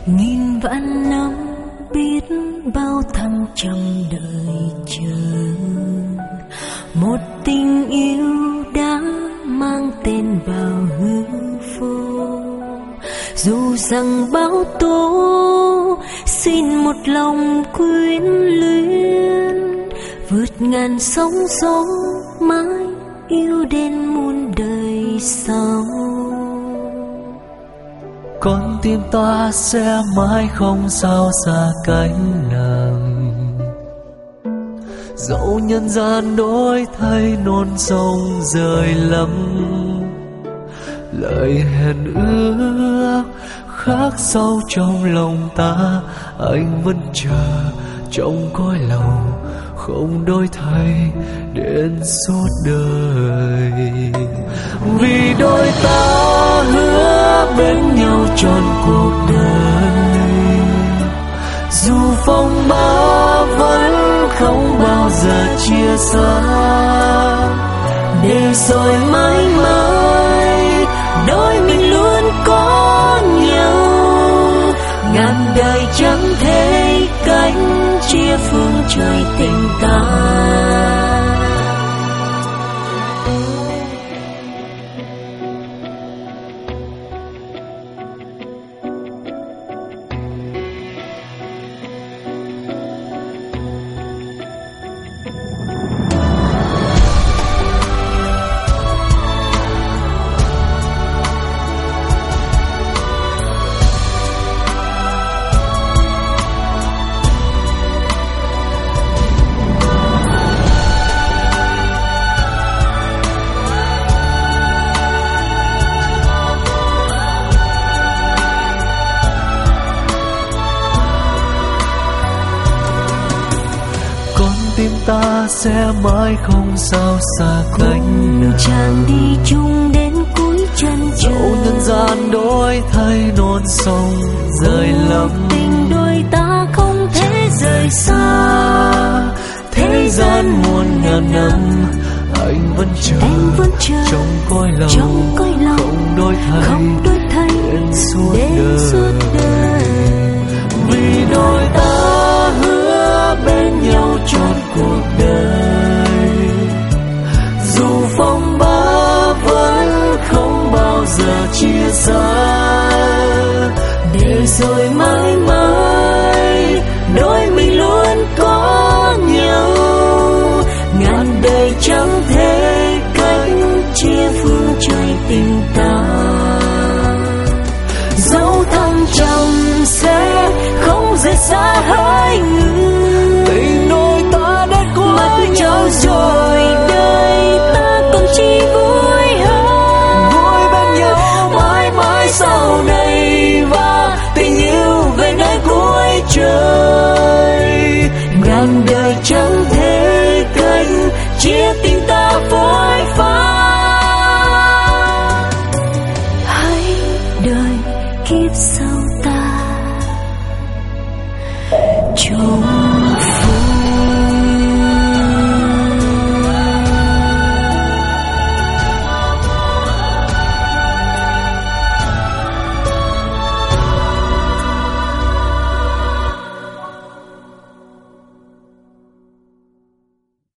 nghìn vạn năm biết bao thăng trầm đợi chờ, một tình yêu đã mang tên vào hư vô. Dù rằng bão tố xin một lòng quyến luyến, vượt ngàn sóng gió mãi yêu đến muôn đời sau. Con tim ta sẽ mãi không sao xa cánh nàng, dẫu nhân gian đổi thay non sông rời lắm. Lời hẹn ước khác sâu trong lòng ta, anh vẫn chờ trong cõi lòng không đổi thay đến suốt đời. Vì đôi ta hứa bên nhau trọn cuộc đời, dù phong ba vẫn không bao giờ chia xa. Để rồi mãi mãi đôi mình luôn có nhau, ngàn đời chẳng thể cách chia phương trời tình ta. Tim ta sẽ mãi không sao xa cánh nàng, chàng đi chung đến cuối chân trời. Dẫu nhân gian đổi thay non sông rời lắm, tình đôi ta không thể rời xa. Thế gian muôn ngàn năm anh vẫn chờ, trong cõi lòng không đổi thay đến suốt đời. Vì đôi ta hứa bên nhau trọn cuộc đời, dù phong ba vẫn không bao giờ chia xa. Để rồi mãi mãi đôi mình luôn có nhau, ngàn đời chẳng thể cách chia phương trời tình ta. Dẫu thăng trầm sẽ không rời xa hai người, tình đôi ta đến cuối nhau rồi đời ta còn chi vui hơn. Vui bên nhau mãi mãi sau này, và tình yêu về nơi cuối trời. Ngàn đời chẳng thể cách chia tình ta phôi pha. Hãy đời kiếp sau ta chung